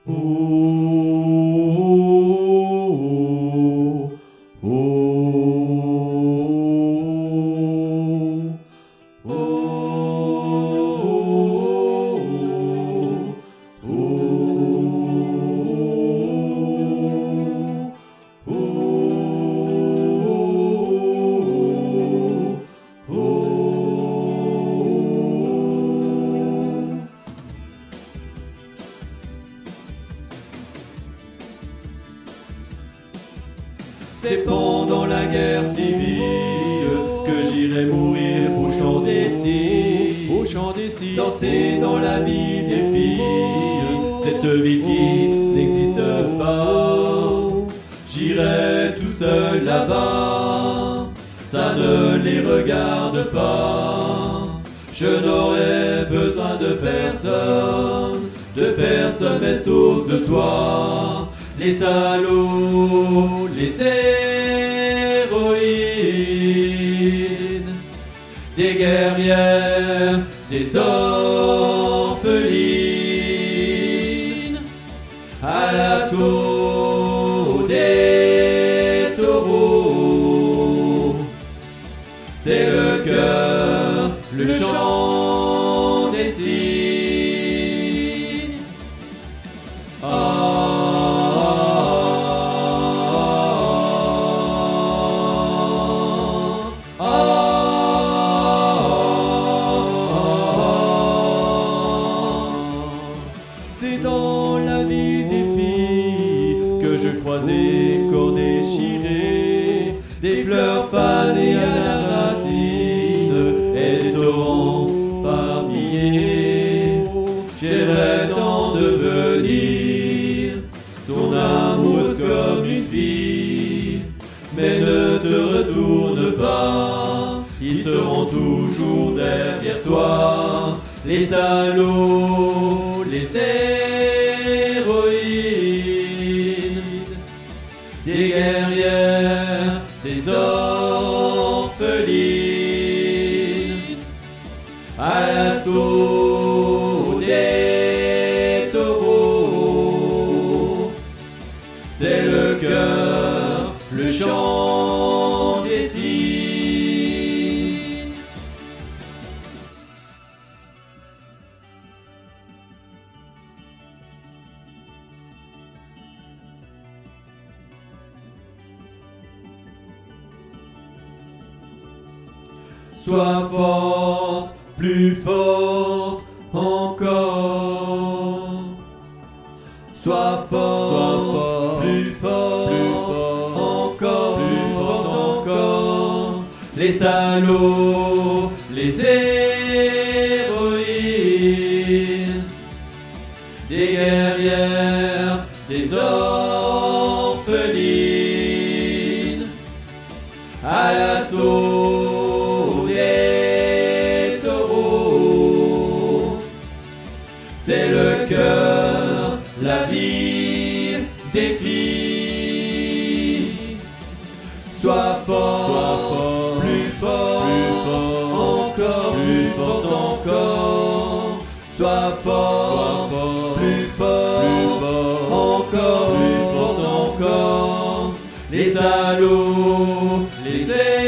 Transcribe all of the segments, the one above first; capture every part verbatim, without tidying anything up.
Oh, oh, oh, oh, oh, oh, oh. C'est pendant la guerre civile que j'irai mourir au chant des cygnes, au chant des cygnes, danser dans la ville des filles, cette ville qui n'existe pas. J'irai tout seul là-bas, ça ne les regarde pas. Je n'aurai besoin de personne, de personne mais sauf de toi. Les salauds, les héroïnes, des guerrières, des orphelines, à l'assaut des taureaux. C'est le cœur, le chant des cygnes. Ah, c'est dans la ville des filles que je croise des corps déchirés, des fleurs fanées à la racine et des torrents par milliers. J'aimerais tant devenir ton amoureuse comme une fille, mais ne te retourne pas, ils seront toujours derrière toi. Les salauds, les héroïnes, des guerrières, des orphelines, à l'assaut des taureaux. C'est le cœur, le chant des cygnes. Sois forte, plus forte encore. Sois forte, sois forte, plus forte, plus forte encore, plus forte encore. Les salauds, les héroïnes, des guerrières, des orphelines, à l'assaut des taureaux. C'est le cœur, la vie des filles. Sois fort, sois fort, plus fort, plus fort encore, plus fort encore. Sois fort, sois fort, plus fort, plus fort encore, plus fort encore. Les salauds, les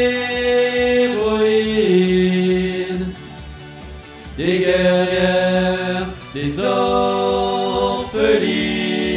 héroïnes, des guerrières, des orphelines,